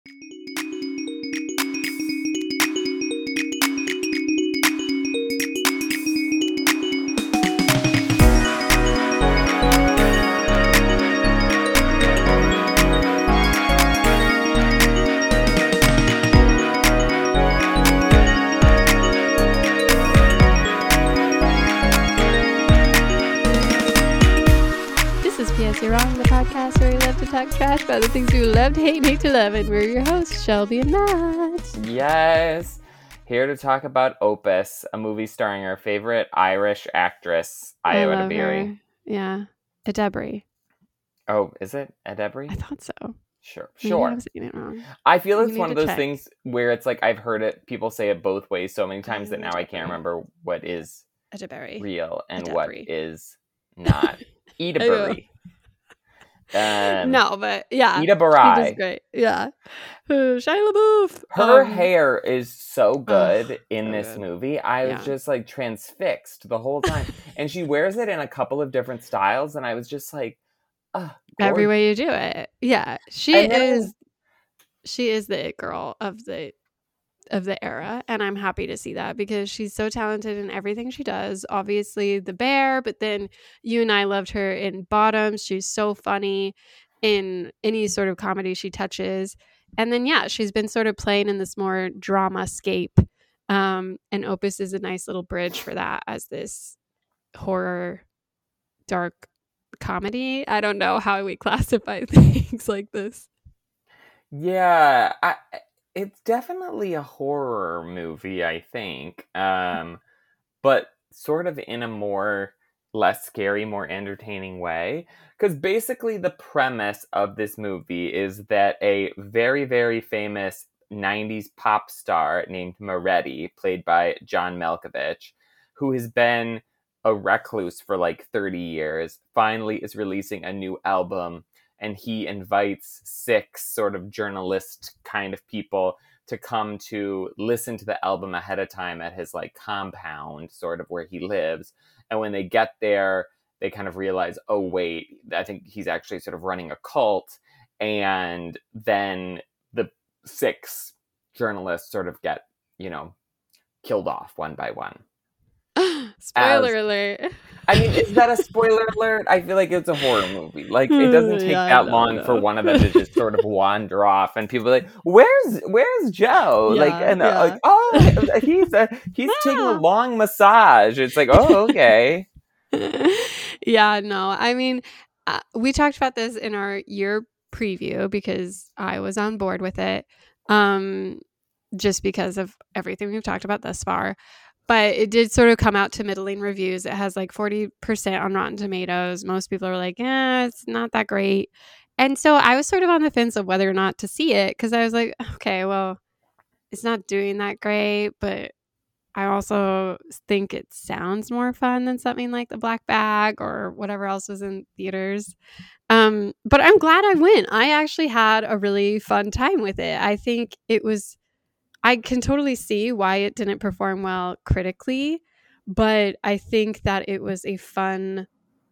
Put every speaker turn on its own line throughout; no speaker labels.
You're Wrong, the podcast where we love to talk trash about the things we love to hate to love, and we're your hosts, Shelby and Matt.
Yes, here to talk about Opus, a movie starring our favorite Irish actress, Io Edebiri.
Yeah, Edebiri.
Oh, is it Edebiri?
I thought so.
Sure.
Maybe I'm saying it wrong.
I feel it's one of those things where it's like I've heard it, people say it both ways so many times that now I can't remember what is
Edebiri
real and what is not. Edebiri.
No, but yeah,
Ida Barai.
She does great. Yeah, Shia LaBeouf.
Her hair is so good in this movie. I was just like transfixed the whole time, and she wears it in a couple of different styles, and I was just like,
every way you do it. Yeah, she is the it girl of the era, and I'm happy to see that because she's so talented in everything she does. Obviously The Bear, but then you and I loved her in Bottoms. She's so funny in any sort of comedy she touches, and then she's been sort of playing in this more drama-scape, and Opus is a nice little bridge for that as this horror dark comedy. I don't know how we classify things like this.
It's definitely a horror movie, I think, but sort of in a more less scary, more entertaining way. Because basically the premise of this movie is that a very, very famous 90s pop star named Moretti, played by John Malkovich, who has been a recluse for like 30 years, finally is releasing a new album. And he invites 6 sort of journalist kind of people to come to listen to the album ahead of time at his like compound, sort of where he lives. And when they get there, they kind of realize, oh, wait, I think he's actually sort of running a cult. And then the 6 journalists sort of get, killed off one by one.
Spoiler alert.
I mean, is that a spoiler alert? I feel like it's a horror movie. Like, it doesn't take that long for one of them to just sort of wander off, and people are like, "Where's Joe?" Like, oh, he's taking a long massage. It's like, oh, okay.
I mean, we talked about this in our year preview because I was on board with it, just because of everything we've talked about thus far. But it did sort of come out to middling reviews. It has like 40% on Rotten Tomatoes. Most people are like, it's not that great. And so I was sort of on the fence of whether or not to see it because I was like, okay, well, it's not doing that great. But I also think it sounds more fun than something like The Black Bag or whatever else was in theaters. But I'm glad I went. I actually had a really fun time with it. I think I can totally see why it didn't perform well critically, but I think that it was a fun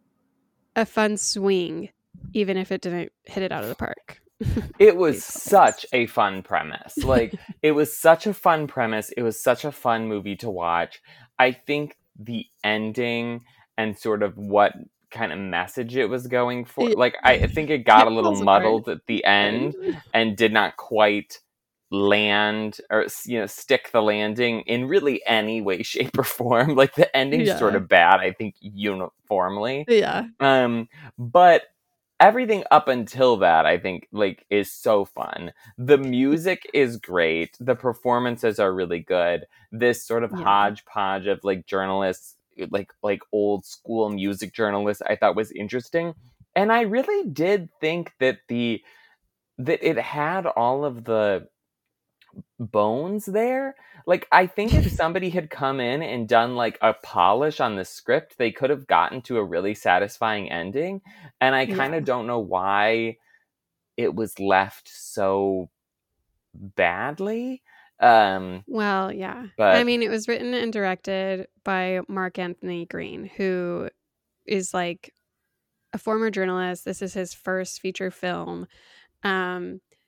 swing, even if it didn't hit it out of the park.
It was such a fun premise. Like, it was such a fun premise. It was such a fun movie to watch. I think the ending and sort of what kind of message it was going for, I think it got a little muddled at the end and did not quite land or stick the landing in really any way, shape, or form. Like, the ending's sort of bad, I think, uniformly. But everything up until that, I think, like, is so fun. The music is great. The performances are really good. This sort of hodgepodge of like journalists, like old school music journalists, I thought was interesting. And I really did think that it had all of the bones there. Like, I think if somebody had come in and done like a polish on the script, they could have gotten to a really satisfying ending. And I kind of don't know why it was left so badly.
But I mean, it was written and directed by Mark Anthony Green, who is like a former journalist. This is his first feature film.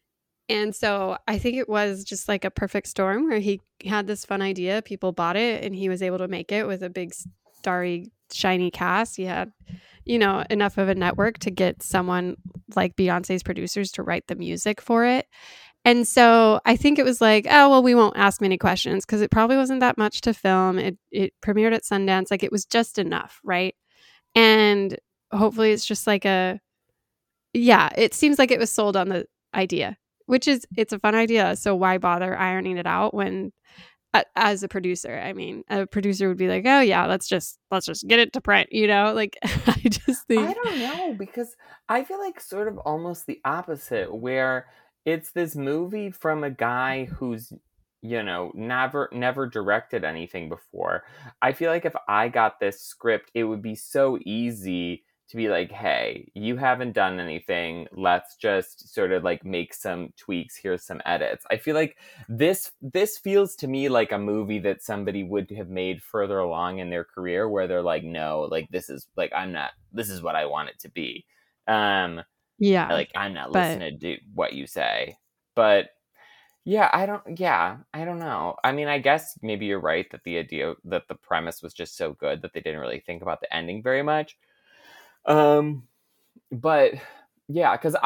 And so I think it was just like a perfect storm where he had this fun idea, people bought it, and he was able to make it with a big, starry, shiny cast. He had, enough of a network to get someone like Beyonce's producers to write the music for it. And so I think it was like, oh, well, we won't ask many questions because it probably wasn't that much to film. It premiered at Sundance. Like, it was just enough, right? And hopefully it's just like it seems like it was sold on the idea, which is, it's a fun idea. So why bother ironing it out when, as a producer, I mean, a producer would be like, oh yeah, let's just get it to print, like I just
I
think,
don't know, because I feel like sort of almost the opposite, where it's this movie from a guy who's, never directed anything before. I feel like if I got this script, it would be so easy to be like, hey, you haven't done anything. Let's just sort of like make some tweaks. Here's some edits. I feel like this feels to me like a movie that somebody would have made further along in their career, where they're like, no, like this is like, I'm not, this is what I want it to be.
yeah,
Like, I'm not
but
listening to what you say. But I don't know. I mean, I guess maybe you're right that the idea, that the premise was just so good that they didn't really think about the ending very much. Um but yeah, because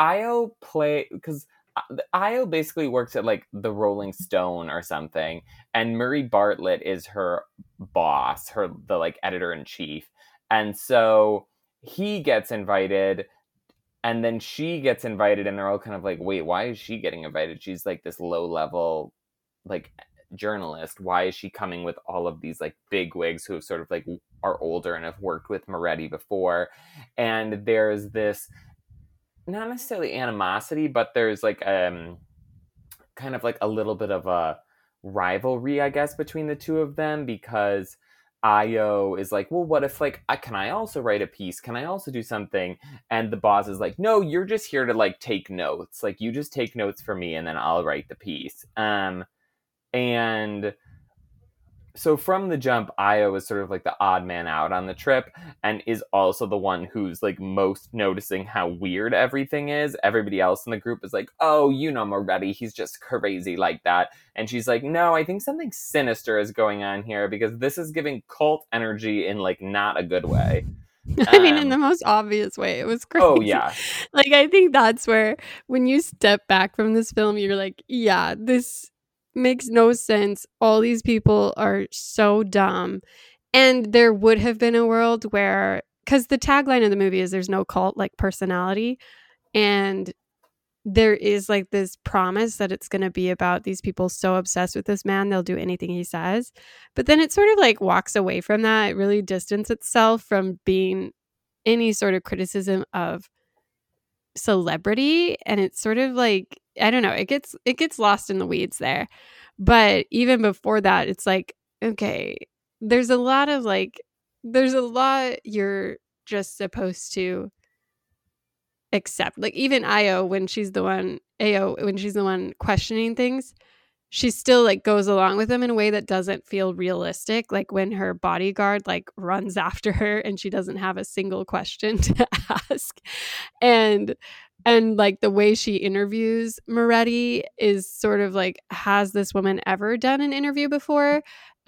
Io basically works at like the Rolling Stone or something, and Murray Bartlett is her boss, the like editor in chief, and so he gets invited, and then she gets invited, and they're all kind of like, wait, why is she getting invited? She's like this low level like journalist. Why is she coming with all of these like big wigs who have sort of like are older and have worked with Moretti before? And there's this, not necessarily animosity, but there's like kind of like a little bit of a rivalry, I guess, between the two of them, because Io is like, well, what if like can I also write a piece? Can I also do something? And the boss is like, no, you're just here to like take notes. Like, you just take notes for me, and then I'll write the piece. And so from the jump, Io is sort of like the odd man out on the trip, and is also the one who's like most noticing how weird everything is. Everybody else in the group is like, oh, Moretti, he's just crazy like that. And she's like, no, I think something sinister is going on here, because this is giving cult energy in like not a good way.
I mean, in the most obvious way, it was crazy.
Oh yeah.
Like, I think that's where, when you step back from this film, you're like, yeah, this makes no sense. All these people are so dumb. And there would have been a world where, because the tagline of the movie is there's no cult like personality. And there is like this promise that it's going to be about these people so obsessed with this man, they'll do anything he says. But then it sort of like walks away from that. It really distances itself from being any sort of criticism of celebrity. And it's sort of like, I don't know, it gets lost in the weeds there. But even before that, it's like, okay, there's a lot you're just supposed to accept. Like, even Ao, when she's the one questioning things, she still like goes along with them in a way that doesn't feel realistic. Like when her bodyguard like runs after her and she doesn't have a single question to ask. And like the way she interviews Moretti is sort of like, has this woman ever done an interview before?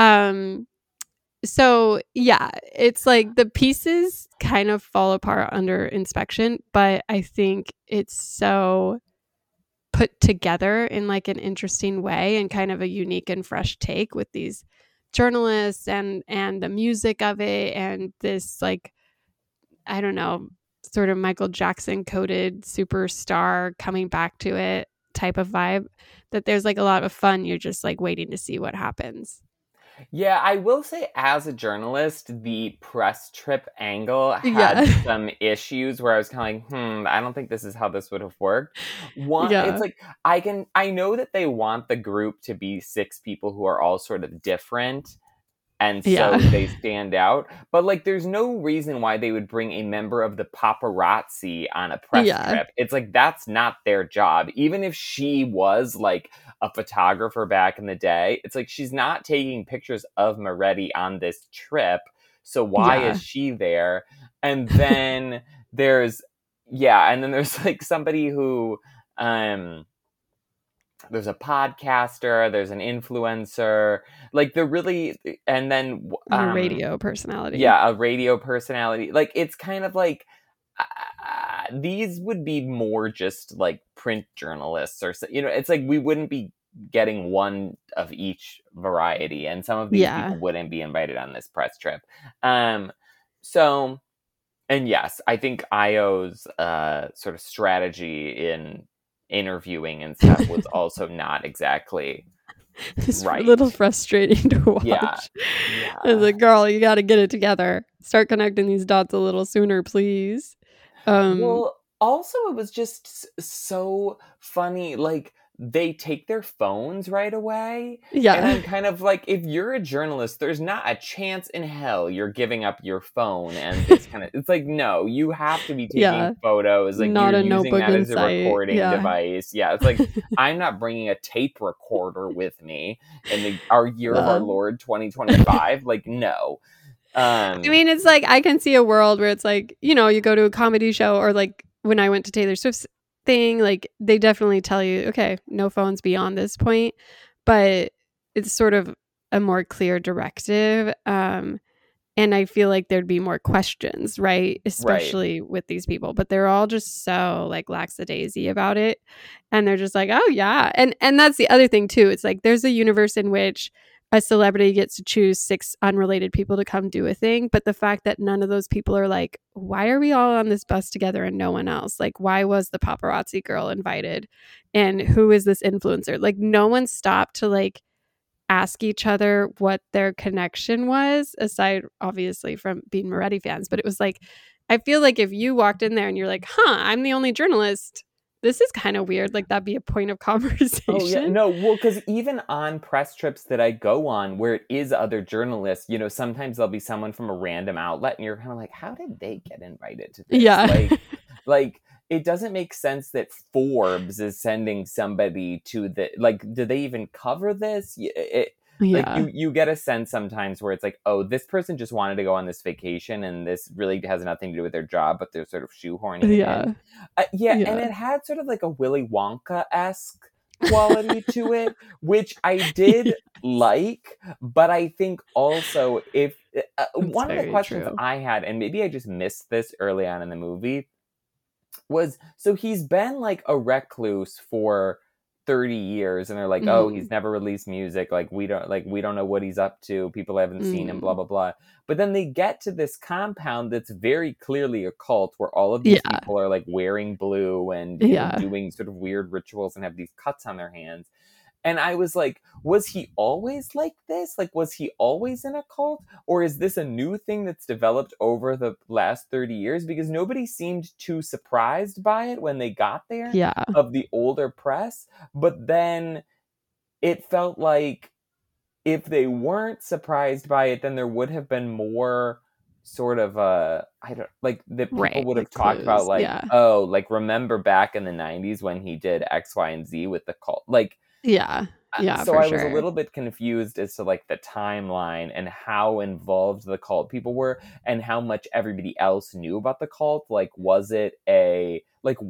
So yeah, it's like the pieces kind of fall apart under inspection, but I think it's so put together in like an interesting way and kind of a unique and fresh take with these journalists and the music of it, and this like, I don't know, sort of Michael Jackson coded superstar coming back to it type of vibe, that there's like a lot of fun. You're just like waiting to see what happens.
Yeah, I will say, as a journalist, the press trip angle had
Yeah.
some issues where I was kind of like, I don't think this is how this would have worked. One, it's
Yeah.
like, I know that they want the group to be 6 people who are all sort of different, and so
Yeah.
they stand out. But like, there's no reason why they would bring a member of the paparazzi on a press
Yeah.
trip. It's like, that's not their job. Even if she was like a photographer back in the day, it's like, she's not taking pictures of Moretti on this trip. So why
Yeah.
is she there? And then there's, yeah, and then there's like somebody who, there's a podcaster, there's an influencer, like they're really, and then
And a radio personality.
Yeah, a radio personality. Like it's kind of like these would be more just like print journalists, or it's like we wouldn't be getting one of each variety, and some of these people wouldn't be invited on this press trip. So, and yes, I think Io's sort of strategy in interviewing and stuff was also not exactly
it's
right.
a little frustrating to watch.
Yeah.
It's like, girl, you got to get it together. Start connecting these dots a little sooner, please.
Well, also it was just so funny. Like they take their phones right away.
Yeah.
And I'm kind of like, if you're a journalist, there's not a chance in hell you're giving up your phone and this kind of, it's like, no, you have to be taking photos. Like not you're using that as a recording device. Yeah. It's like, I'm not bringing a tape recorder with me in our year of our Lord 2025. Like, no.
I mean, it's like, I can see a world where it's like, you go to a comedy show, or like when I went to Taylor Swift's thing, like they definitely tell you, okay, no phones beyond this point, but it's sort of a more clear directive. And I feel like there'd be more questions, right? Especially with these people, but they're all just so like lackadaisy about it. And they're just like, oh yeah. And that's the other thing too. It's like, there's a universe in which a celebrity gets to choose 6 unrelated people to come do a thing. But the fact that none of those people are like, why are we all on this bus together and no one else? Like, why was the paparazzi girl invited? And who is this influencer? Like, no one stopped to like ask each other what their connection was, aside obviously from being Moretti fans. But it was like, I feel like if you walked in there and you're like, I'm the only journalist, this is kind of weird. Like that'd be a point of conversation.
Oh yeah, no, well, because even on press trips that I go on where it is other journalists, sometimes there'll be someone from a random outlet, and you're kind of like, how did they get invited to this?
Yeah,
like it doesn't make sense that Forbes is sending somebody to the, like, do they even cover this? Like you get a sense sometimes where it's like, oh, this person just wanted to go on this vacation and this really has nothing to do with their job, but they're sort of shoehorning it in. And it had sort of like a Willy Wonka-esque quality to it, which I did like, but I think also if one of the questions I had, and maybe I just missed this early on in the movie, was, so he's been like a recluse for 30 years, and they're like, oh, he's never released music, like we don't know what he's up to, people haven't seen him, blah blah blah. But then they get to this compound that's very clearly a cult, where all of these people are like wearing blue and doing sort of weird rituals and have these cuts on their hands. And I was like, was he always like this? Like, was he always in a cult? Or is this a new thing that's developed over the last 30 years? Because nobody seemed too surprised by it when they got there of the older press. But then it felt like if they weren't surprised by it, then there would have been more sort of like that people would have talked about, like, oh, like remember back in the 90s when he did X, Y, and Z with the cult? Like, so I was a little bit confused as to like the timeline and how involved the cult people were and how much everybody else knew about the cult. Like, was it a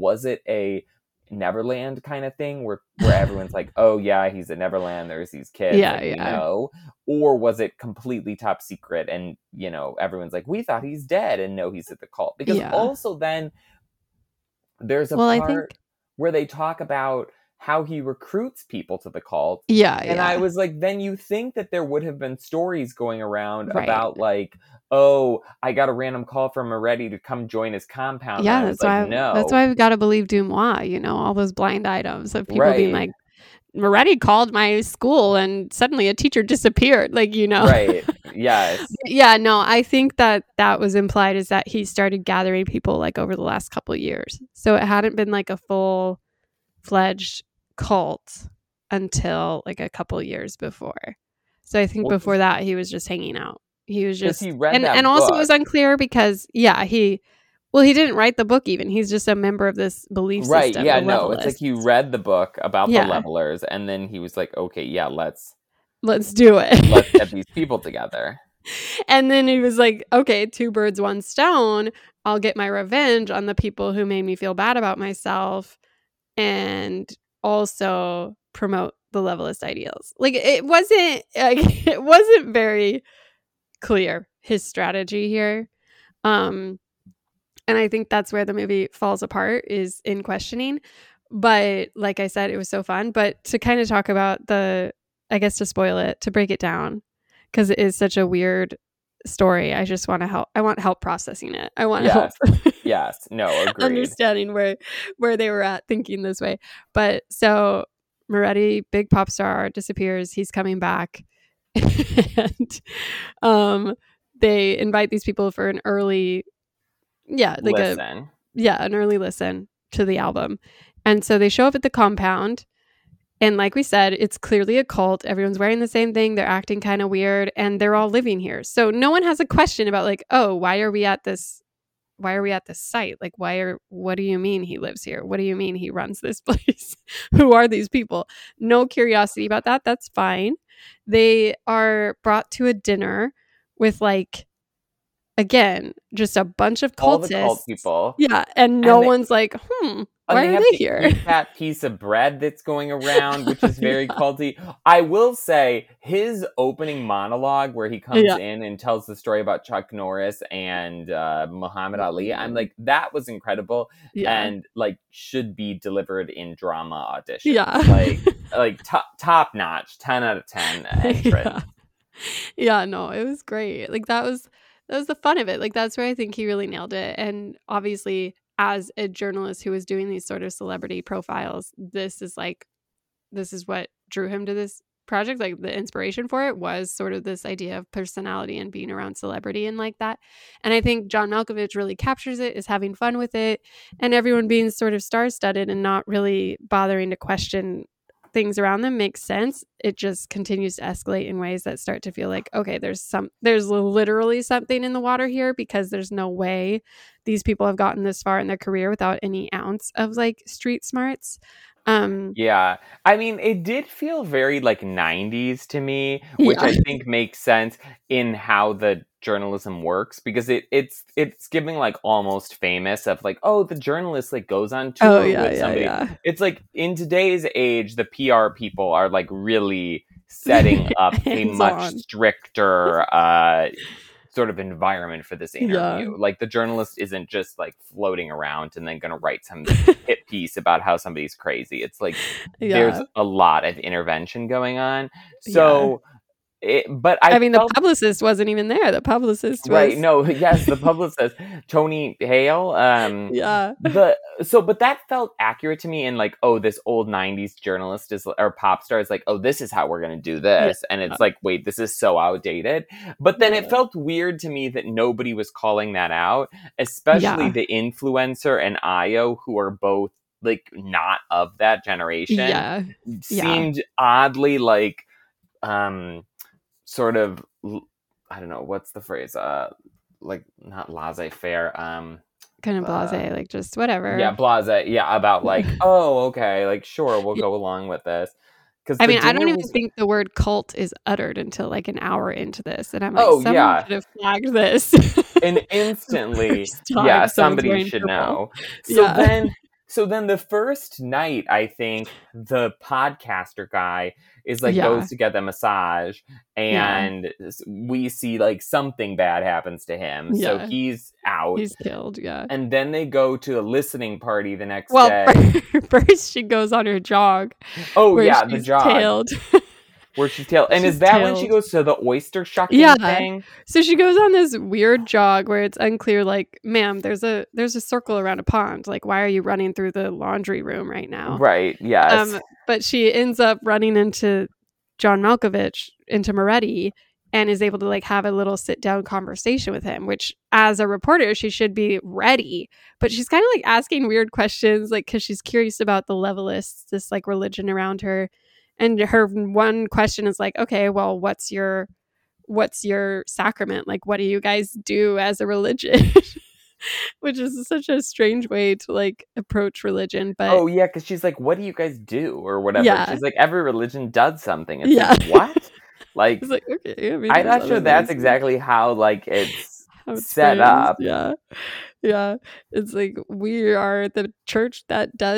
Neverland kind of thing where everyone's like, oh yeah, he's at Neverland, there's these kids, we know? Or was it completely top secret and everyone's like, we thought he's dead, and no, he's at the cult? Because also then there's a part where they talk about how he recruits people to the cult. I was like, then you think that there would have been stories going around about like, oh, I got a random call from Moretti to come join his compound.
Yeah, that's why. No, that's why we've got to believe Dumois. All those blind items of people being like, Moretti called my school and suddenly a teacher disappeared. Like,
Right. Yes.
Yeah. No, I think that was implied, is that he started gathering people like over the last couple of years. So it hadn't been like a full-fledged cult until like a couple years before. So I think before that he was just hanging out. He was just,
he read
and also it was unclear because he didn't write the book even. He's just a member of this belief system.
Right, yeah, no, it's like he read the book about the levelers and then he was like, okay, yeah, let's
do it.
Let's get these people together.
And then he was like, okay, 2 birds, 1 stone. I'll get my revenge on the people who made me feel bad about myself. And also promote the levelist ideals. Like it wasn't very clear, his strategy here. And I think that's where the movie falls apart, is in questioning. But like I said, it was so fun. But to kind of talk about I guess to spoil it, to break it down, because it is such a weird story. I just want to help. I want help processing it. I want help.
Yes. No, agreed.
Understanding where they were at thinking this way. But so Moretti, big pop star, disappears. He's coming back. And they invite these people for an early an early listen to the album. And so they show up at the compound, and like we said, it's clearly a cult. Everyone's wearing the same thing, they're acting kind of weird, and they're all living here. So no one has a question about like, oh, why are we at this site? Like, what do you mean he lives here? What do you mean he runs this place? Who are these people? No curiosity about that. That's fine. They are brought to a dinner with, like, again, just a bunch of cultists.
All the cult people.
Yeah. And one's like, why are they here?
Eat that piece of bread that's going around, which is very culty. I will say his opening monologue where he comes in and tells the story about Chuck Norris and Muhammad Ali. I'm like, that was incredible, and like should be delivered in drama audition.
Yeah,
like top notch, 10 out of 10 entrance.
Yeah, no, it was great. Like that was the fun of it. Like that's where I think he really nailed it. And obviously, as a journalist who was doing these sort of celebrity profiles, this is what drew him to this project. Like the inspiration for it was sort of this idea of personality and being around celebrity and like that. And I think John Malkovich really captures it, is having fun with it, and everyone being sort of star-studded and not really bothering to question things around them makes sense. It just continues to escalate in ways that start to feel like, okay, there's literally something in the water here, because there's no way these people have gotten this far in their career without any ounce of like street smarts.
Yeah, I mean, it did feel very like 90s to me, which I think makes sense in how the journalism works, because it's giving like Almost Famous of like, oh, the journalist like goes on tour with somebody. It's like in today's age, the PR people are like really setting up a much stricter sort of environment for this interview. Like the journalist isn't just like floating around and then going to write some hit piece about how somebody's crazy. It's like there's a lot of intervention going on. So
the publicist wasn't even there. The publicist was...
Right, no, yes, the publicist, Tony Hale. But that felt accurate to me in like, oh, this old 90s journalist or pop star is like, oh, this is how we're going to do this. And it's like, wait, this is so outdated. But then it felt weird to me that nobody was calling that out, especially the influencer and Io, who are both like not of that generation. Seemed oddly like, sort of, I don't know, what's the phrase? Like not laissez-faire.
Kind of blasé, like just whatever.
Yeah, blasé. Yeah, about like, oh, okay, like sure, we'll go along with this. Because
I mean, I don't even think the word cult is uttered until like an hour into this, and I'm like, someone should have flagged this.
And instantly, somebody should know. So then the first night, I think the podcaster guy is like goes to get the massage, and we see like something bad happens to him. So he's out.
He's killed,
And then they go to a listening party the next day.
First she goes on her jog.
Oh, the jog.
Tailed.
Where she's tailed. And is that when she goes to the oyster shucking thing?
So she goes on this weird jog where it's unclear, like, ma'am, there's a circle around a pond. Like, why are you running through the laundry room right now?
Right, yes.
But she ends up running into John Malkovich, into Moretti, and is able to like have a little sit down conversation with him, which as a reporter, she should be ready. But she's kind of like asking weird questions, like, because she's curious about the levelists, this like religion around her. And her one question is like, okay, well, what's your sacrament? Like, what do you guys do as a religion? Which is such a strange way to like approach religion. But
because she's like, what do you guys do or whatever? She's like, every religion does something. It's like, what? Like, it's like, okay, I mean, I'm not sure that's exactly how like it's set up.
Yeah. It's like, we are the church that does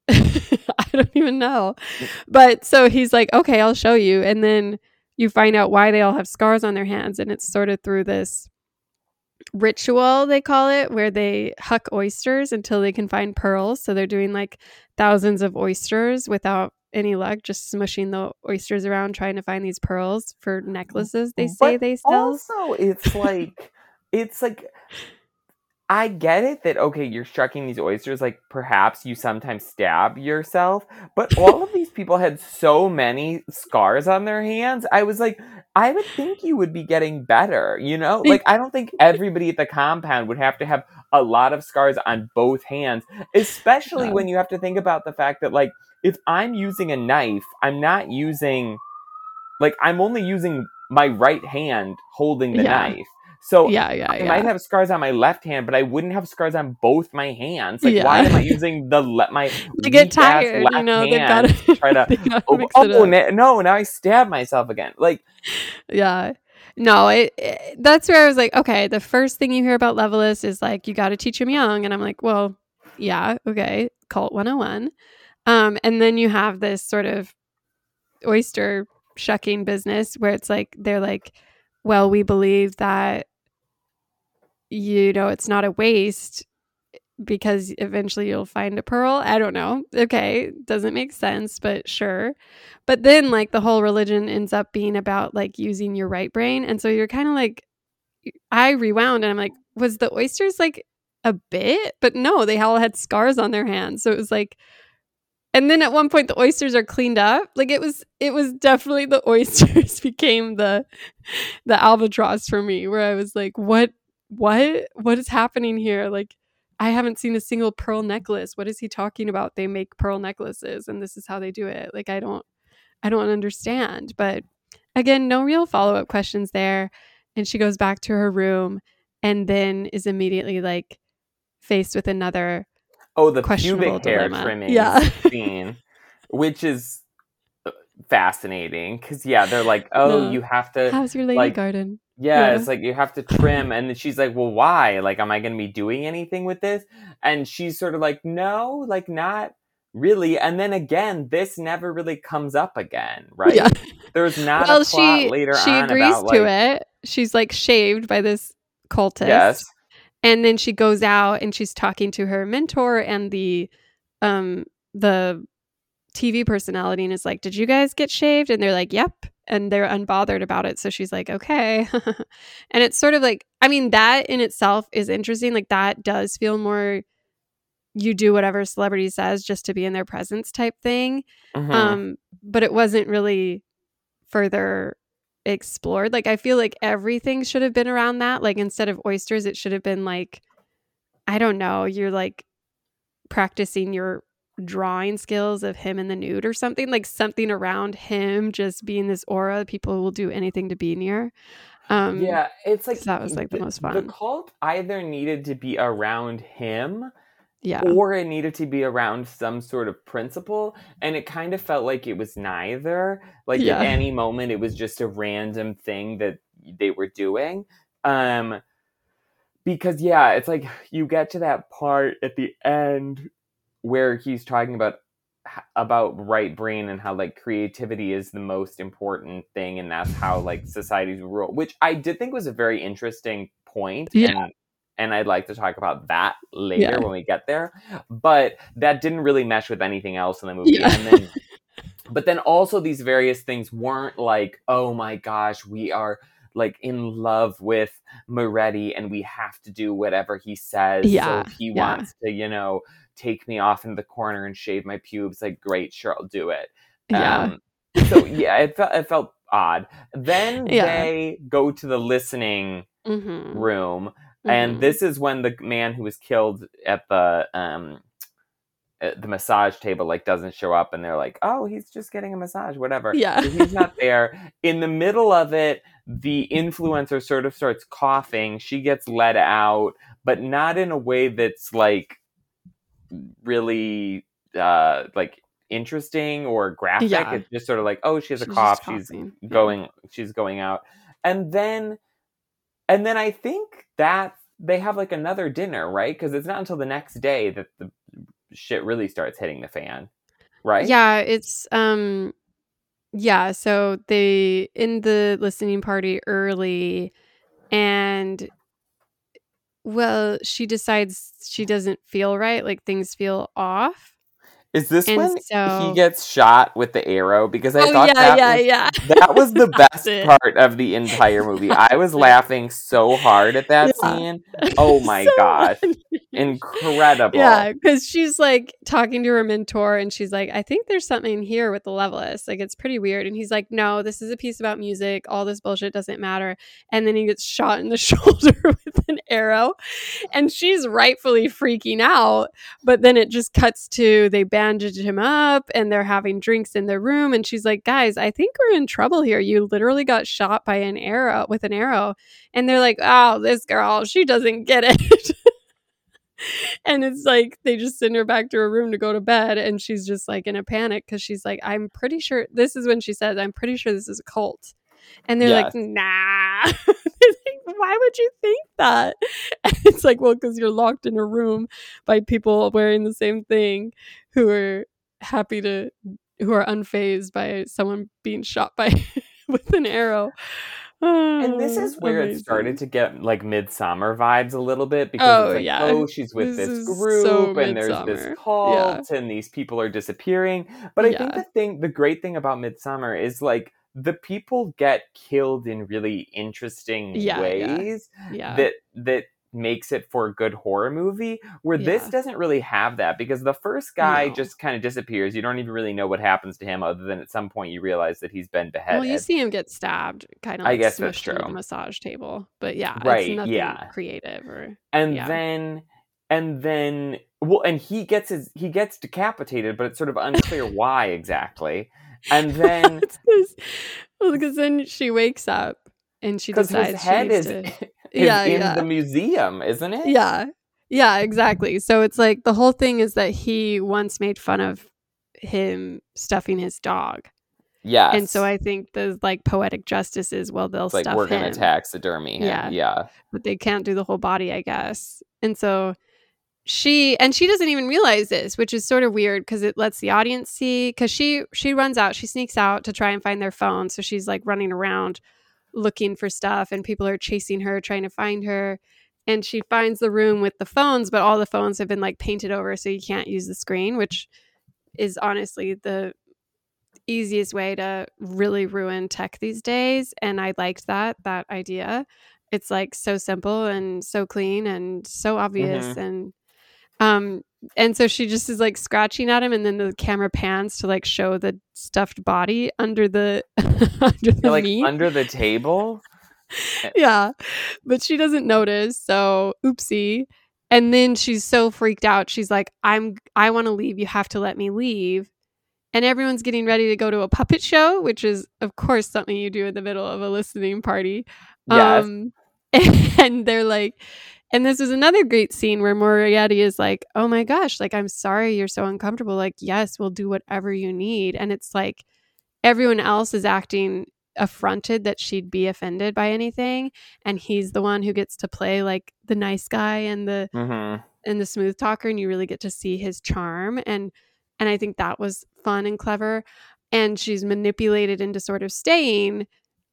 I don't even know. But so he's like, okay, I'll show you. And then you find out why they all have scars on their hands. And it's sort of through this ritual, they call it, where they huck oysters until they can find pearls. So they're doing like thousands of oysters without any luck, just smushing the oysters around trying to find these pearls for necklaces they say
But
they sell.
also, it's like, I get it that, okay, you're shucking these oysters, like, perhaps you sometimes stab yourself, but all of these people had so many scars on their hands. I was like, I would think you would be getting better, you know? Like, I don't think everybody at the compound would have to have a lot of scars on both hands, especially when you have to think about the fact that, like, if I'm using a knife, I'm not using, like, I'm only using my right hand holding the knife. So I might have scars on my left hand, but I wouldn't have scars on both my hands. Like, why am I using my
they get tired,
left
you know,
hand to try to? No! Now I stab myself again. Like,
no, that's where I was like, okay. The first thing you hear about Legolas is like, you got to teach him young, and I'm like, well, yeah, okay, Cult 101. And then you have this sort of oyster shucking business where it's like they're like, well, we believe that, you know, it's not a waste because eventually you'll find a pearl. I don't know. Okay, doesn't make sense, but sure. But then like the whole religion ends up being about like using your right brain, and so you're kind of like, I rewound and I'm like, was the oysters like a bit? But no, they all had scars on their hands, so it was like. And then at one point the oysters are cleaned up. Like it was definitely the oysters became the albatross for me, where I was like, what is happening here? Like, I haven't seen a single pearl necklace. What is he talking about? They make pearl necklaces and this is how they do it. Like, I don't understand. But again, no real follow-up questions there. And she goes back to her room and then is immediately like faced with another
the
questionable
pubic hair
dilemma.
trimming scene, which is fascinating because they're like, you have to.
How's your lady
like,
garden?
it's like you have to trim, and then she's like, well, why? Like, am I going to be doing anything with this? And she's sort of like, no, like, not really. And then again, this never really comes up again, right?
Yeah.
There's not a plot later
she
on
agrees
about,
to it. She's like shaved by this cultist.
Yes.
And then she goes out and she's talking to her mentor and the TV personality and is like, did you guys get shaved? And they're like, yep. And they're unbothered about it. So she's like, okay. And it's sort of like, I mean, that in itself is interesting. Like, that does feel more, you do whatever celebrity says just to be in their presence type thing.
Mm-hmm.
But it wasn't really further explored. Like, I feel like everything should have been around that. Like, instead of oysters, it should have been like, I don't know, you're like practicing your drawing skills of him in the nude or something, like something around him just being this aura people will do anything to be near.
It's like,
so that was like the most fun.
The cult either needed to be around him,
yeah,
or it needed to be around some sort of principle, and it kind of felt like it was neither. Like, at any moment it was just a random thing that they were doing. Because it's like you get to that part at the end where he's talking about right brain and how, like, creativity is the most important thing, and that's how, like, societies rule, which I did think was a very interesting point. And I'd like to talk about that later when we get there, but that didn't really mesh with anything else in the movie. But then also these various things weren't like, oh my gosh, we are like in love with Moretti and we have to do whatever he says. So if he wants to, you know, take me off in the corner and shave my pubes, like, great, sure, I'll do it. So it felt odd. Then they go to the listening room, and this is when the man who was killed at the massage table, like, doesn't show up, and they're like, oh, he's just getting a massage, whatever. So he's not there. In the middle of it, the influencer sort of starts coughing. She gets let out, but not in a way that's like really like interesting or graphic. It's just sort of like, oh, she has a cough, she's going out. And then I think that they have like another dinner, right? Because it's not until the next day that shit really starts hitting the fan, right?
Yeah, it's yeah, so they in the listening party early, and well, she decides she doesn't feel right, like things feel off.
Is this
And
when he
so
gets shot with the arrow? Because I
oh
thought
yeah, yeah, yeah.
that was the
That's
best
it.
part of the entire movie. I was
That's it.
laughing so hard at that
Yeah.
scene. Oh my
So
gosh.
funny.
Incredible.
Yeah, because she's like talking to her mentor and she's like, I think there's something here with the Levelist. Like, it's pretty weird. And he's like, no, this is a piece about music. All this bullshit doesn't matter. And then he gets shot in the shoulder with an arrow. And she's rightfully freaking out. But then it just cuts to they bandage him up and they're having drinks in their room. And she's like, guys, I think we're in trouble here. You literally got shot by an arrow with an arrow. And they're like, oh, this girl, she doesn't get it. And it's like they just send her back to her room to go to bed, and she's just like in a panic because she's like, I'm pretty sure this is when she says, I'm pretty sure this is a cult. And they're like, nah. They're like, why would you think that? And it's like, well, because you're locked in a room by people wearing the same thing who are who are unfazed by someone being shot by with an arrow.
And this is where it started to get like Midsommar vibes a little bit, because it's like, oh, she's with this group and there's this cult and these people are disappearing. But I think the great thing about Midsommar is like the people get killed in really interesting ways that makes it for a good horror movie, where this doesn't really have that, because the first guy just kind of disappears. You don't even really know what happens to him, other than at some point you realize that he's been beheaded.
Well, you see him get stabbed, kind of like smushed into the massage table, but it's nothing creative or
then well, and he gets decapitated, but it's sort of unclear why exactly. And then
because then she wakes up and she decides
his head is in the museum, isn't it?
Yeah, exactly. So it's like the whole thing is that he once made fun of him stuffing his dog.
Yes.
And so I think the like poetic justice is, well, they'll stuff him.
We're going to taxidermy him. Yeah.
But they can't do the whole body, I guess. And so she doesn't even realize this, which is sort of weird because it lets the audience see, because she runs out, she sneaks out to try and find their phone. So she's like running around looking for stuff, and people are chasing her, trying to find her. And she finds the room with the phones, but all the phones have been like painted over so you can't use the screen, which is honestly the easiest way to really ruin tech these days. And I liked that idea. It's like so simple and so clean and so obvious. And so she just is like scratching at him, and then the camera pans to like show the stuffed body under the meat.
Under the table.
Yeah, but she doesn't notice, so oopsie. And then she's so freaked out, she's like, I want to leave, you have to let me leave. And everyone's getting ready to go to a puppet show, which is of course something you do in the middle of a listening party.
Yes.
And they're like, and this is another great scene where Moriarty is like, oh my gosh, like, I'm sorry you're so uncomfortable, like, yes, we'll do whatever you need. And it's like everyone else is acting affronted that she'd be offended by anything, and he's the one who gets to play like the nice guy and the smooth talker, and you really get to see his charm, and I think that was fun and clever. And she's manipulated into sort of staying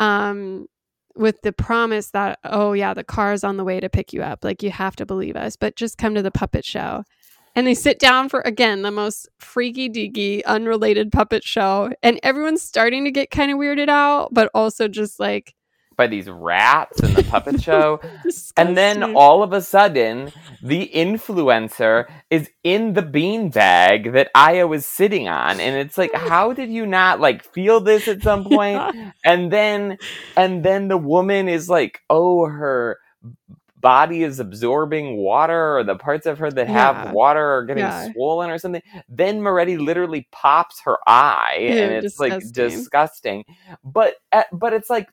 with the promise that, oh yeah, the car's on the way to pick you up, like, you have to believe us, but just come to the puppet show. And they sit down for, again, the most freaky deaky, unrelated puppet show. And everyone's starting to get kind of weirded out, but also just like,
by these rats in the puppet show. And then all of a sudden, the influencer is in the beanbag that Aya was sitting on. And it's like, how did you not like feel this at some point? Yeah. And then the woman is like, oh, her body is absorbing water, or the parts of her that have water are getting swollen or something. Then Moretti literally pops her eye, and it's disgusting. Like disgusting. But it's like,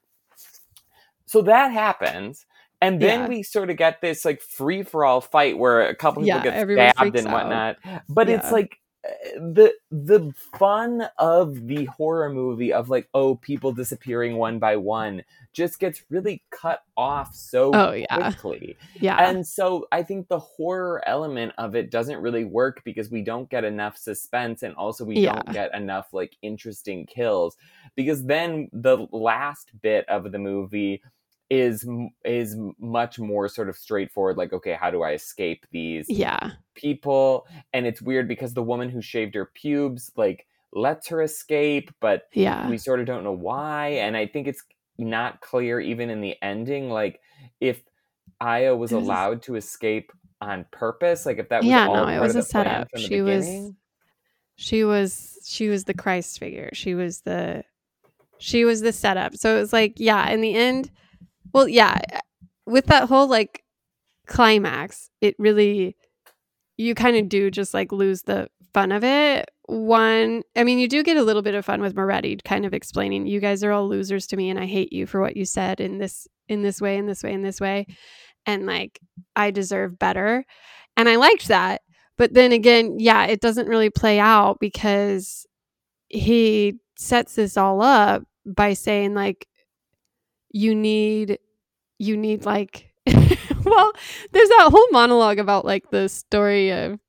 so that happens, and then we sort of get this like free for all fight where a couple people get stabbed and whatnot. But it's like, the fun of the horror movie of like, oh, people disappearing one by one just gets really cut off so quickly.
Yeah.
And so I think the horror element of it doesn't really work because we don't get enough suspense, and also we don't get enough like interesting kills, because then the last bit of the movie is much more sort of straightforward, like, okay, how do I escape these people? And it's weird because the woman who shaved her pubes like lets her escape, but we sort of don't know why. And I think it's not clear even in the ending, like if Aya was allowed to escape on purpose, like if that was all part of the plan from the beginning.
She was the Christ figure. She was the setup. So it was like, in the end, well, with that whole like climax, it really, you kind of do just like lose the fun of it. I mean, you do get a little bit of fun with Moretti kind of explaining, you guys are all losers to me and I hate you for what you said in this way, in this way, in this way. And like, I deserve better. And I liked that. But then again, it doesn't really play out because he sets this all up by saying like, you need like, well, there's that whole monologue about like the story of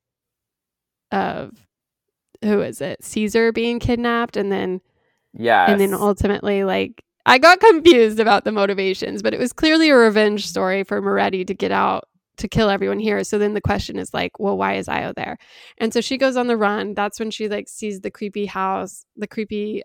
who is it? Caesar being kidnapped, and then ultimately, like, I got confused about the motivations, but it was clearly a revenge story for Moretti to get out to kill everyone here. So then the question is like, well, why is Io there? And so she goes on the run. That's when she like sees the creepy house, the creepy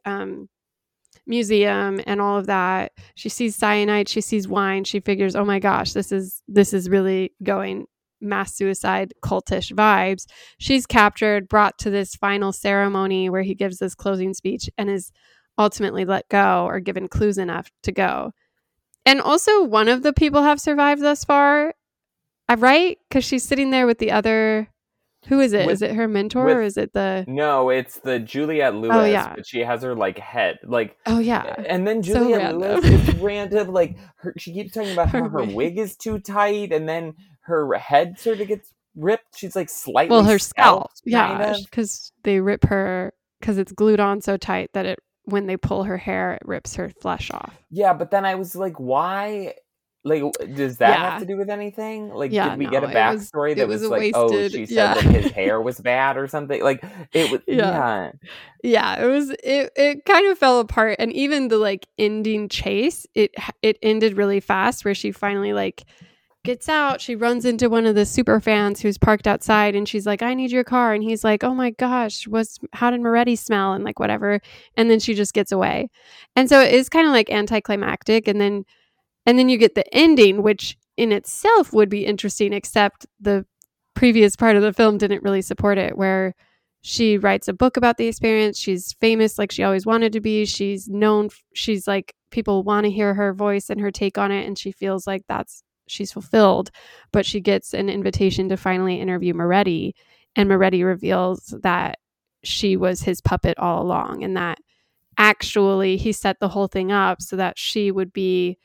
museum and all of that. She sees cyanide, she sees wine, she figures, oh my gosh, this is really going mass suicide cultish vibes. She's captured, brought to this final ceremony where he gives this closing speech and is ultimately let go or given clues enough to go. And also one of the people have survived thus far, right? Because she's sitting there with the other. Who is it? Is it her mentor or is it the...
No, it's the Juliette Lewis. Oh, yeah. But she has her like head. Like,
oh, yeah.
And then Juliette Lewis is random. Like, she keeps talking about how her wig is too tight, and then her head sort of gets ripped. She's like slightly...
Well, her scalp. Yeah, because they rip her, because it's glued on so tight that when they pull her hair, it rips her flesh off.
Yeah, but then I was like, why... Like, does that have to do with anything? Like, did we get a backstory that was like, wasted, oh, she said that his hair was bad or something? Like, it was,
Yeah, it was, it kind of fell apart. And even the, like, ending chase, it ended really fast where she finally, like, gets out. She runs into one of the super fans who's parked outside and she's like, I need your car. And he's like, oh my gosh, how did Moretti smell? And like, whatever. And then she just gets away. And so it is kind of like anticlimactic. And then you get the ending, which in itself would be interesting, except the previous part of the film didn't really support it, where she writes a book about the experience. She's famous like she always wanted to be. She's known. She's like, people want to hear her voice and her take on it. And she feels like she's fulfilled. But she gets an invitation to finally interview Moretti. And Moretti reveals that she was his puppet all along. And that actually he set the whole thing up so that she would be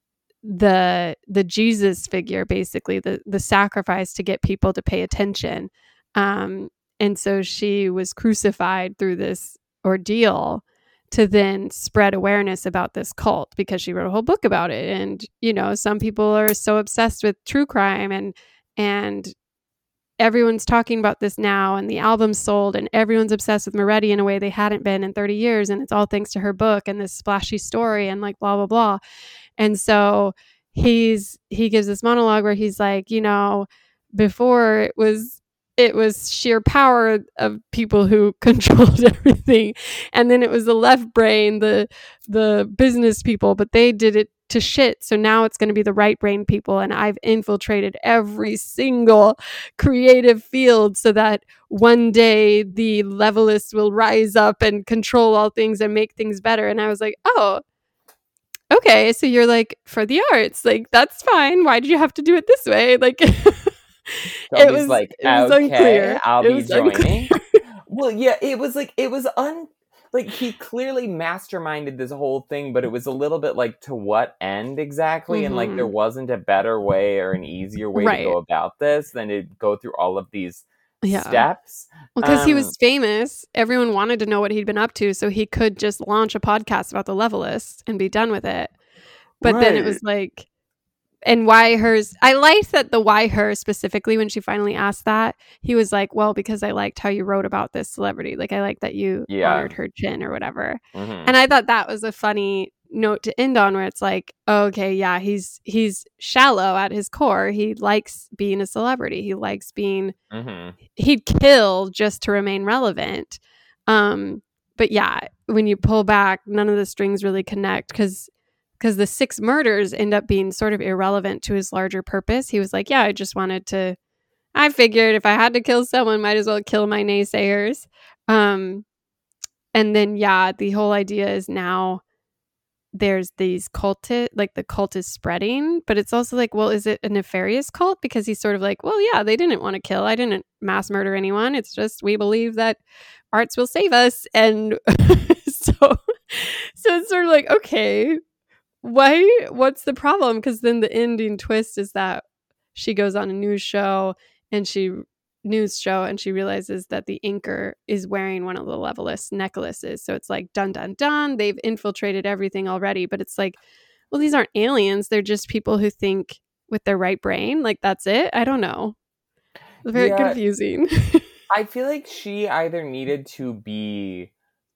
the Jesus figure, basically the sacrifice to get people to pay attention. And so she was crucified through this ordeal to then spread awareness about this cult, because she wrote a whole book about it. And, you know, some people are so obsessed with true crime and everyone's talking about this now, and the album's sold and everyone's obsessed with Moretti in a way they hadn't been in 30 years. And it's all thanks to her book and this splashy story and like blah, blah, blah. And so he gives this monologue where he's like, you know, before it was sheer power of people who controlled everything. And then it was the left brain, the business people, but they did it to shit. So now it's going to be the right brain people. And I've infiltrated every single creative field so that one day the levelists will rise up and control all things and make things better. And I was like, oh, okay, so you're like, for the arts, like, that's fine. Why did you have to do it this way? Like,
it was like, okay, unclear. I'll be joining. Well, yeah, it was like, like, he clearly masterminded this whole thing, but it was a little bit like, to what end exactly? Mm-hmm. And like, there wasn't a better way or an easier way to go about this than to go through all of these
Yeah.
steps.
Because he was famous, everyone wanted to know what he'd been up to, so he could just launch a podcast about the Levelist and be done with it. But then it
Right.
was like, and why hers? I liked that the why her specifically when she finally asked that, he was like, well, because I liked how you wrote about this celebrity. Like, I like that you
Yeah.
honored her chin or whatever.
Mm-hmm.
And I thought that was a funny note to end on where it's like, okay, yeah, he's shallow at his core. He likes being a celebrity. He likes being,
Mm-hmm.
he'd kill just to remain relevant. But yeah, when you pull back, none of the strings really connect because the 6 murders end up being sort of irrelevant to his larger purpose. He was like, yeah, I figured if I had to kill someone, might as well kill my naysayers. And then, yeah, the whole idea is now there's these the cult is spreading, but it's also like, well, is it a nefarious cult? Because he's sort of like, well, yeah, they didn't want to kill. I didn't mass murder anyone. It's just we believe that arts will save us. And so it's sort of like, okay, what's the problem? Because then the ending twist is that she goes on a news show and she realizes that the anchor is wearing one of the Levelist necklaces. So it's like, dun dun dun, they've infiltrated everything already. But it's like, well, these aren't aliens, they're just people who think with their right brain. Like, that's it. I don't know, it's very confusing.
I feel like she either needed to be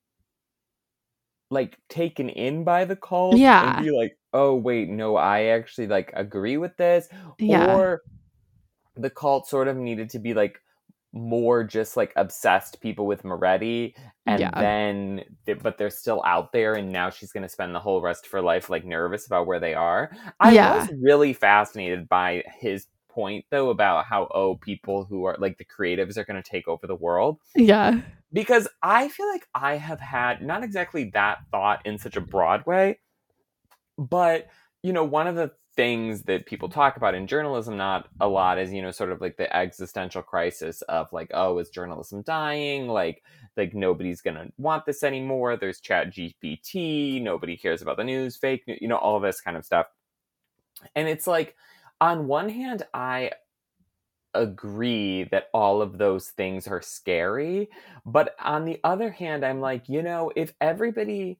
like taken in by the cult and be like, oh wait, no, I actually like agree with this, or the cult sort of needed to be like more just like obsessed people with Moretti, and then but they're still out there, and now she's going to spend the whole rest of her life like nervous about where they are. I was really fascinated by his point though about how people who are like the creatives are going to take over the world. Because I feel like I have had not exactly that thought in such a broad way, but one of the things that people talk about in journalism not a lot is sort of like the existential crisis of like, oh, is journalism dying? Like nobody's gonna want this anymore. There's ChatGPT, nobody cares about the news, fake news, all this kind of stuff. And it's like, on one hand, I agree that all of those things are scary, but on the other hand, I'm like, if everybody's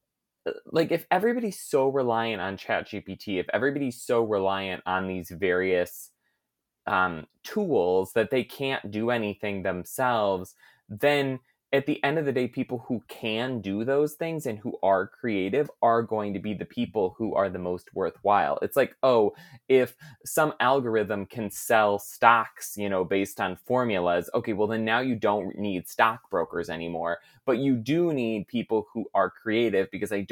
so reliant on ChatGPT, if everybody's so reliant on these various tools that they can't do anything themselves, then at the end of the day, people who can do those things and who are creative are going to be the people who are the most worthwhile. It's like, oh, if some algorithm can sell stocks, based on formulas, okay, well then now you don't need stockbrokers anymore, but you do need people who are creative, because I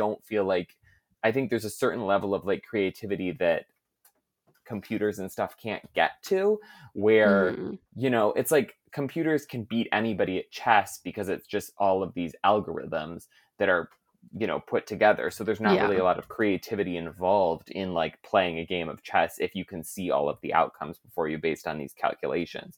think there's a certain level of like creativity that computers and stuff can't get to, where it's like computers can beat anybody at chess because it's just all of these algorithms that are put together. So there's not really a lot of creativity involved in like playing a game of chess if you can see all of the outcomes before you based on these calculations.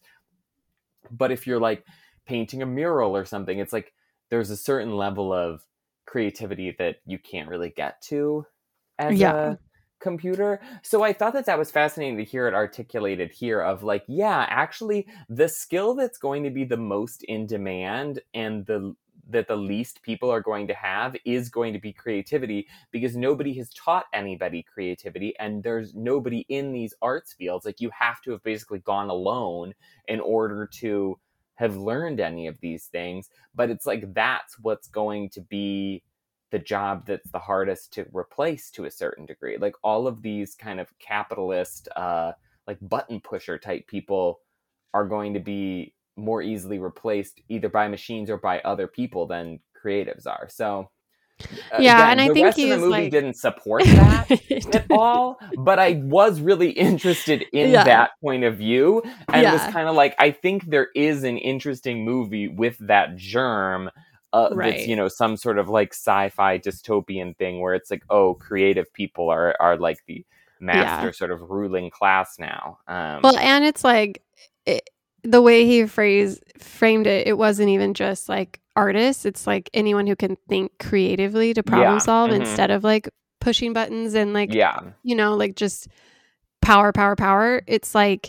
But if you're like painting a mural or something, it's like there's a certain level of creativity that you can't really get to as a computer. So I thought that was fascinating to hear it articulated here of like, yeah, actually the skill that's going to be the most in demand and that the least people are going to have is going to be creativity, because nobody has taught anybody creativity, and there's nobody in these arts fields. Like, you have to have basically gone alone in order to have learned any of these things. But it's like, that's what's going to be the job that's the hardest to replace to a certain degree. Like, all of these kind of capitalist, like button pusher type people are going to be more easily replaced either by machines or by other people than creatives are. So again,
and I
the
think
rest of the movie didn't support that at all, but I was really interested in that point of view, and was kind of like, I think there is an interesting movie with that germ. That's some sort of like sci-fi dystopian thing where it's like, oh, creative people are like the master sort of ruling class now.
Well, and it's like the way he framed it, it wasn't even just like artists. It's like anyone who can think creatively to problem solve instead of like pushing buttons and like like just power. It's like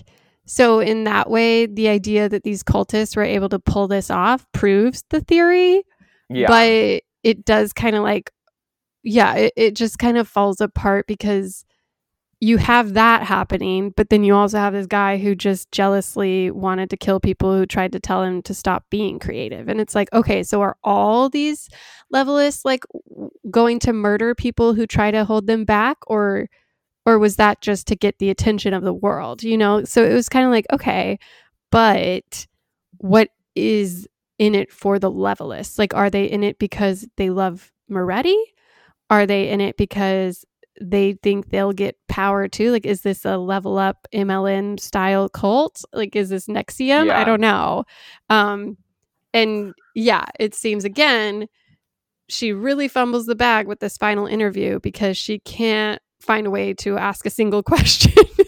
So in that way, the idea that these cultists were able to pull this off proves the theory,
Yeah.
but it does kind of like, it just kind of falls apart because you have that happening, but then you also have this guy who just jealously wanted to kill people who tried to tell him to stop being creative. And it's like, okay, so are all these levelists like going to murder people who try to hold them back, or was that just to get the attention of the world, you know? So it was kind of like, okay, but what is in it for the levelists? Like, are they in it because they love Moretti? Are they in it because they think they'll get power too? Like, is this a level up MLN style cult? Like, is this NXIVM? I
Yeah.
don't know. And yeah, it seems again, she really fumbles the bag with this final interview because she can't find a way to ask a single question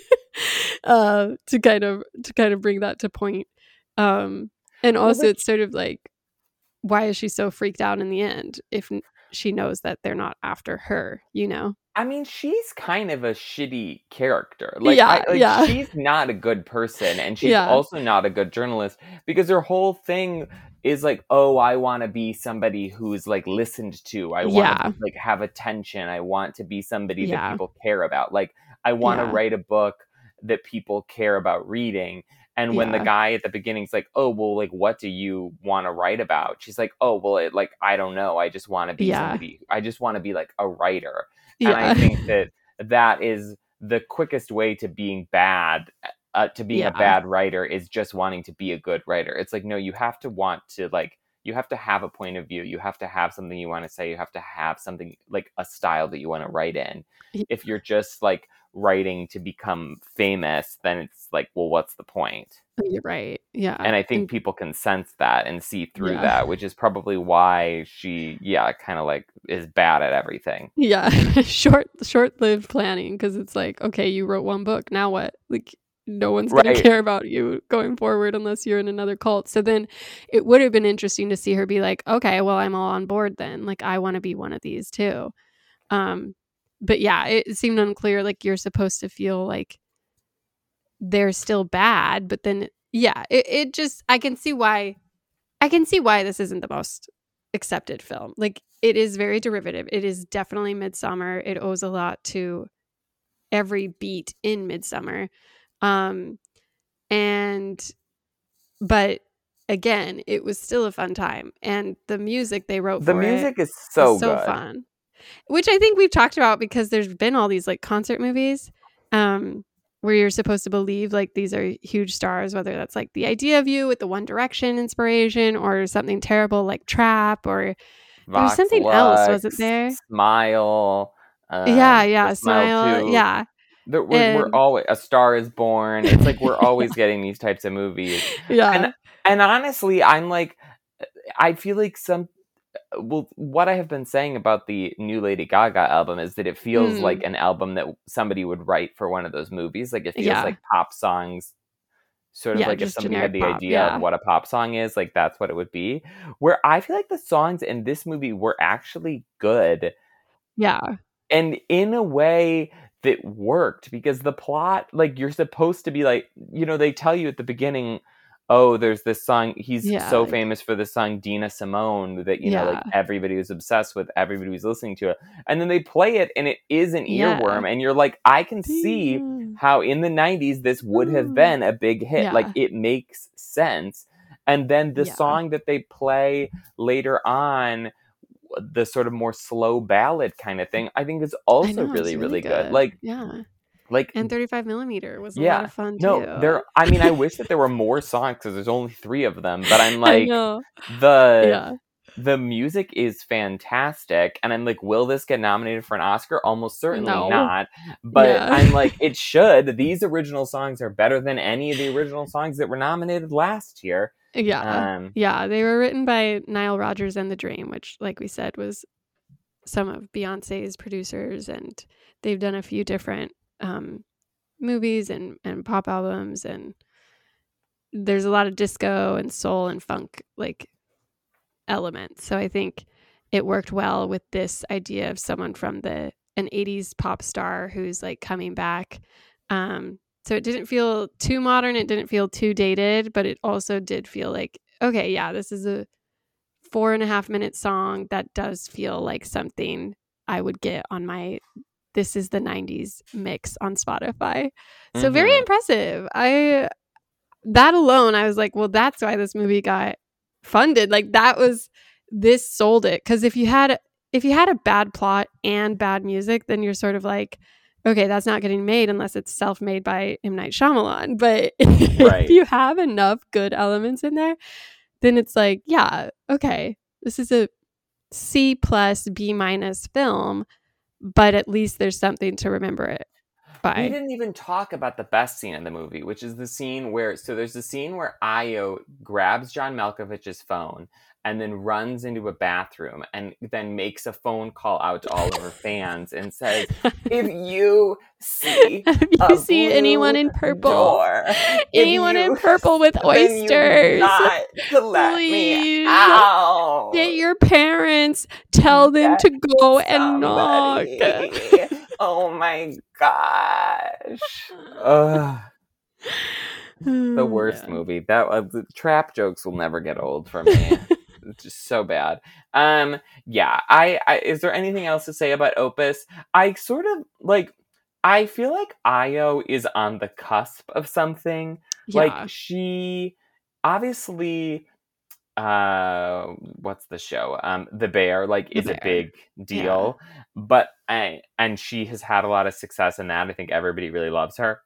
to kind of bring that to point. And also, it's sort of like, why is she so freaked out in the end if she knows that they're not after her, you know?
I mean, she's kind of a shitty character. She's not a good person, and she's also not a good journalist, because her whole thing is like, oh, I want to be somebody who's like listened to. I want to like have attention. I want to be somebody that people care about. Like, I want to write a book that people care about reading. And when the guy at the beginning's like, oh, well, like, what do you want to write about? She's like, oh, well, I don't know. I just want to be somebody. I just want to be like a writer. And I think that is the quickest way to being bad, to being a bad writer, is just wanting to be a good writer. It's like, no, you have to want to, like, you have to have a point of view. You have to have something you want to say. You have to have something, like a style that you want to write in. If you're just like writing to become famous, then it's like, well, what's the point?
You're right. Yeah.
And I think people can sense that and see through that, which is probably why she, kind of like is bad at everything.
Yeah. Short-lived planning, because it's like, okay, you wrote one book. Now what? Like, no one's going to care about you going forward unless you're in another cult. So then it would have been interesting to see her be like, okay, well, I'm all on board then. Like, I want to be one of these too. But yeah, it seemed unclear. Like, you're supposed to feel like they're still bad, but then it just, I can see why this isn't the most accepted film. Like, it is very derivative. It is definitely Midsommar. It owes a lot to every beat in Midsommar. But again, it was still a fun time, and the music they wrote for it
is so
good. Fun, which I think we've talked about, because there's been all these like concert movies where you're supposed to believe like these are huge stars, whether that's like The Idea of You with the One Direction inspiration, or something terrible like Trap, or there was something else, wasn't there?
Smile.
Smile. Yeah.
We're always, A Star Is Born. It's like we're always getting these types of movies. And honestly, I'm like, I feel like what I have been saying about the new Lady Gaga album is that it feels like an album that somebody would write for one of those movies. Like, it feels like pop songs, sort of like if somebody had the idea of what a pop song is, like that's what it would be. Where I feel like the songs in this movie were actually good.
Yeah.
And in a way that worked, because the plot, like, you're supposed to be like, they tell you at the beginning, oh, there's this song, he's so famous for the song Dina Simone that, like everybody was obsessed with, everybody was listening to it. And then they play it and it is an earworm. And you're like, I can see how in the 90s this would have been a big hit. Like, it makes sense. And then the song that they play later on, the sort of more slow ballad kind of thing, I think is also really good. Like,
and 35mm was a lot of fun too.
I mean, I wish that there were more songs, because there's only 3 of them, but I'm like, the music is fantastic, and I'm like, will this get nominated for an Oscar? Almost certainly not, but I'm like, it should. These original songs are better than any of the original songs that were nominated last year.
They were written by Nile Rodgers and The Dream, which, like we said, was some of Beyonce's producers, and they've done a few different movies and pop albums, and there's a lot of disco and soul and funk like elements. So I think it worked well with this idea of someone from an 80s pop star who's like coming back. So it didn't feel too modern. It didn't feel too dated, but it also did feel like, okay, yeah, this is a 4.5-minute song that does feel like something I would get on my This Is the 90s mix on Spotify. So very impressive. That alone, I was like, well, that's why this movie got funded. Like this sold it. Because if you had a bad plot and bad music, then you're sort of like, okay, that's not getting made unless it's self-made by M. Night Shyamalan. But if you have enough good elements in there, then it's like, yeah, okay, this is a C plus B minus film, but at least there's something to remember it by.
We didn't even talk about the best scene in the movie, which is the scene where, so there's the scene where Io grabs John Malkovich's phone and then runs into a bathroom and then makes a phone call out to all of her fans and says, if you see
anyone in purple, anyone in purple with oysters,
not to let me out.
Get your parents, tell them to go and knock.
Oh my gosh. The worst movie. The trap jokes will never get old for me. It's just so bad. Yeah. I is there anything else to say about Opus? I sort of like. I feel like Io is on the cusp of something. Yeah. Like she, obviously, what's the show? The Bear, like, is a big deal. Yeah. But and she has had a lot of success in that. I think everybody really loves her.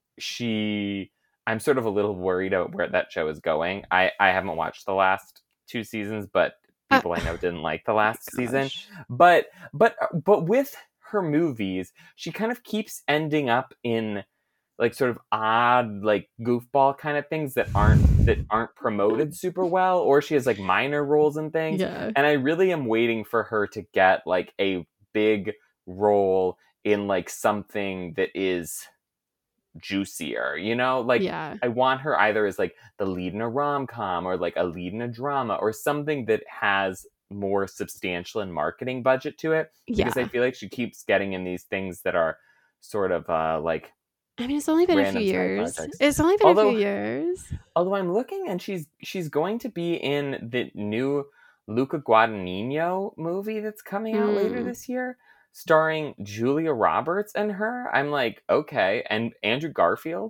I'm sort of a little worried about where that show is going. I haven't watched the last 2 seasons, but people I know didn't like the last season. But with her movies, she kind of keeps ending up in like sort of odd, like goofball kind of things that aren't promoted super well, or she has like minor roles and things. Yeah. And I really am waiting for her to get like a big role in like something that is juicier, you know? Like, yeah. I want her either as like the lead in a rom-com or like a lead in a drama or something that has more substantial and marketing budget to it. Because I feel like she keeps getting in these things that are sort of like,
I mean, it's only been a few years. It's only been a few years.
Although I'm looking and she's going to be in the new Luca Guadagnino movie that's coming out later this year, starring Julia Roberts and her. I'm like, okay. And Andrew Garfield.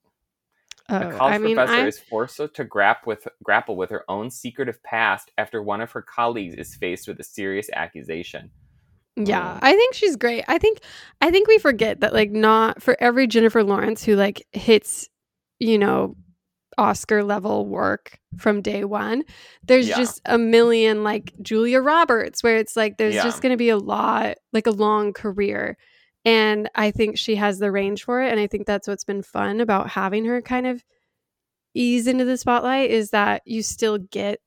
A college professor is forced to grapple with her own secretive past after one of her colleagues is faced with a serious accusation.
Yeah, I think she's great. I think we forget that, like, not for every Jennifer Lawrence who like hits, you know, Oscar level work from day one, there's just a million like Julia Roberts where it's like there's just going to be a long career. And I think she has the range for it. And I think that's what's been fun about having her kind of ease into the spotlight is that you still get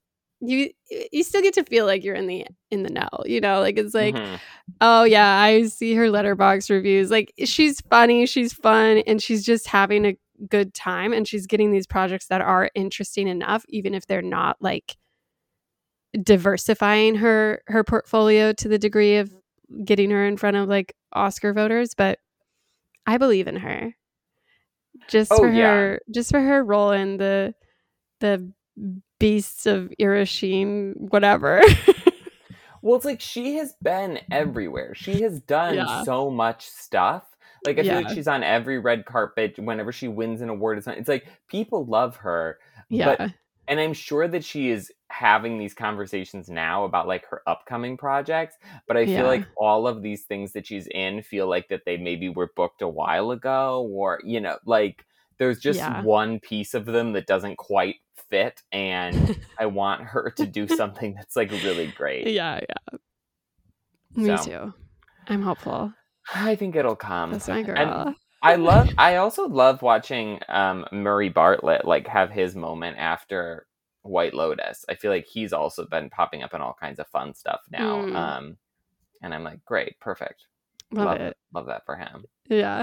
to feel like you're in the know, you know, like it's like, oh yeah, I see her Letterboxd reviews. Like she's funny, she's fun, and she's just having a good time, and she's getting these projects that are interesting enough, even if they're not like diversifying her portfolio to the degree of getting her in front of like Oscar voters. But I believe in her just for her role in the Beasts of Inisherin, whatever.
Well, it's like she has been everywhere. She has done so much stuff. Like I feel like she's on every red carpet whenever she wins an award. It's like people love her. Yeah. But, and I'm sure that she is having these conversations now about like her upcoming projects. But I feel like all of these things that she's in feel like that they maybe were booked a while ago, or, you know, like there's just one piece of them that doesn't quite fit, and I want her to do something that's like really great.
Yeah. Me too. I'm hopeful.
I think it'll come.
That's my girl.
And I also love watching Murray Bartlett like have his moment after White Lotus. I feel like he's also been popping up in all kinds of fun stuff now. And I'm like, great, perfect. Love it. Love that for him.
Yeah.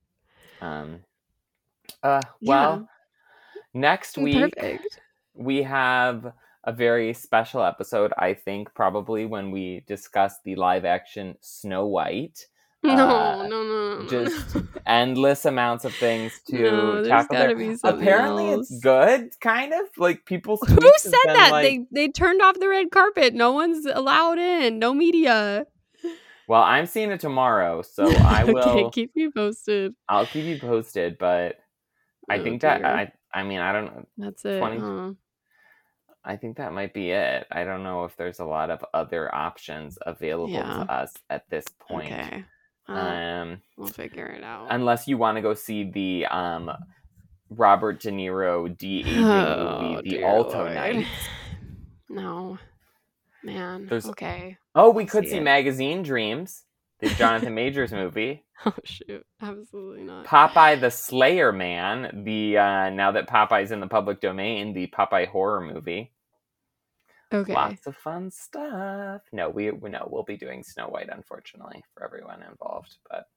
Well, next week we have a very special episode, I think, probably when we discuss the live action Snow White.
No.
Just endless amounts of things to
No, there's
tackle there.
gotta be something
Apparently,
else.
it's good, kind of. Like, people's
Who
tweets
said
have been
that?
like,
They turned off the red carpet. No one's allowed in. No media.
well, I'm seeing it tomorrow, so I
Okay,
will.
keep me posted.
I'll keep you posted, but I
Oh,
think
dear.
that I mean, I don't know.
That's it.
20
huh?
I think that might be it. I don't know if there's a lot of other options available
Yeah.
to us at this point.
Okay. We'll figure it out.
Unless you want to go see the Robert De Niro de-aging movie, The
dear
Alto
Lord.
Nights.
No. Man. Okay.
Oh, we could
see
see
it.
Magazine Dreams, the Jonathan Majors movie.
Oh shoot. Absolutely not.
Popeye the Slayer Man, the now that Popeye's in the public domain, the Popeye horror movie.
Okay.
Lots of fun stuff. No, we'll be doing Snow White, unfortunately, for everyone involved. But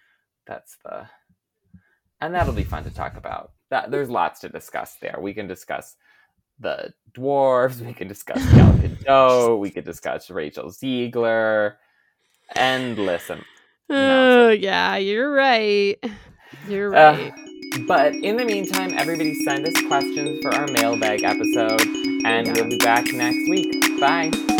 and that'll be fun to talk about. There's lots to discuss there. We can discuss the dwarves. We can discuss Gal Gadot. We could discuss Rachel Ziegler. Endless.
Oh yeah, you're right. You're right.
But in the meantime, everybody send us questions for our mailbag episode, and we'll be back next week. Bye.